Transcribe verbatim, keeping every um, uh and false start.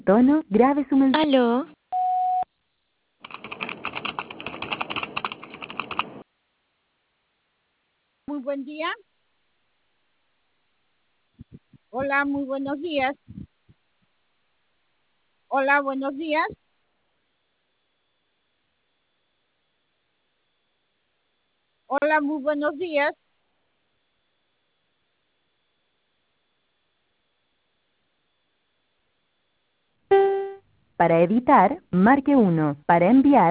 tono, grabe su mensaje. Aló, Muy buen día. Hola, muy buenos días. Hola, buenos días. Hola, muy buenos días. Para editar, marque uno. Para enviar,